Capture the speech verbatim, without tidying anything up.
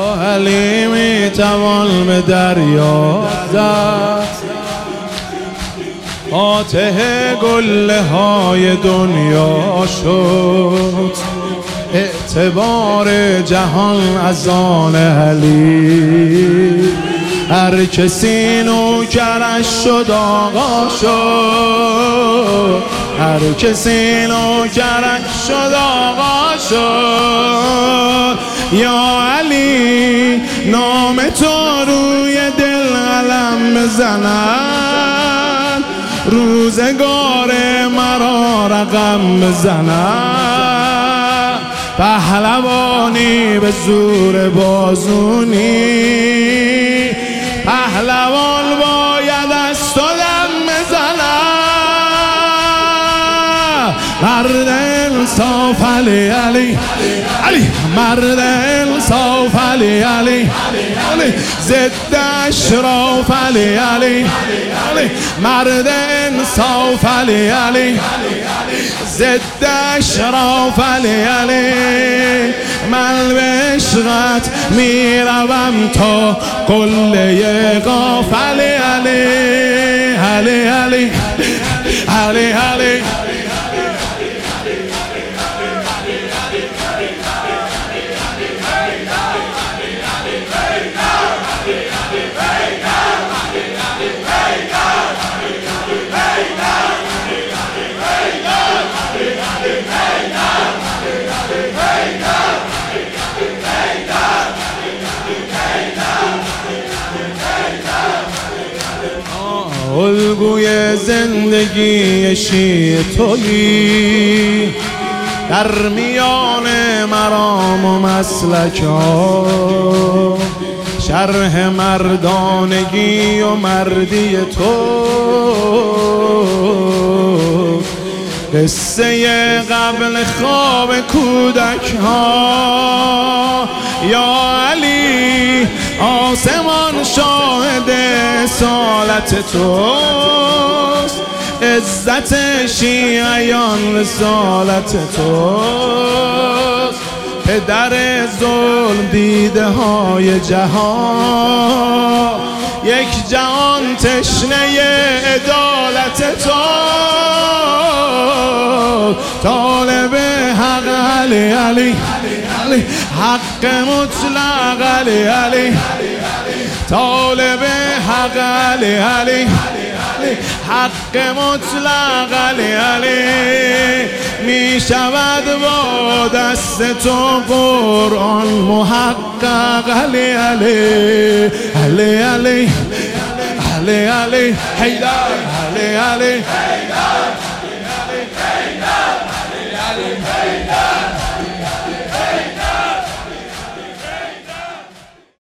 علی میتوان به دریا زد، فاتح گله های دنیا شد، اعتبار جهان از آن علی. هر کسی نوکرش شد آقا شد، هر کسی نوکرش شد آقا شد. یا علی نام تو روی دل قلم بزنن، روزگار مرا رقم بزنن. پهلوانی به زور بازونی، پهلوان باید از تو دم بزنن. مرد انصاف علی علی علی، مرد انصاف علی علی علی، ضد اشراف علی علی علی، مرد انصاف علی علی، ضد اشراف علی علی. من به عشقت میروم تا قله قاف علی علی علی علی علی علی. الگوی زندگی شیع تویی، در میان مرام و مسلک ها، شرح مردانگی و مردی تو. قصه قبل خواب کودک ها، یا علی آسمان شاهد اصالت توست، عزت شیعیان رسالت توست. پدر ظلم دیده های جهان، یک جهان تشنه عدالت توست. طالب حق علی علی علی، حق مطلق علی علی، طالب حق علی علی، حق مطلق علی علی. می شود با دست تو قرآن محقق علی علی علی علی علی علی حیدر علی علی.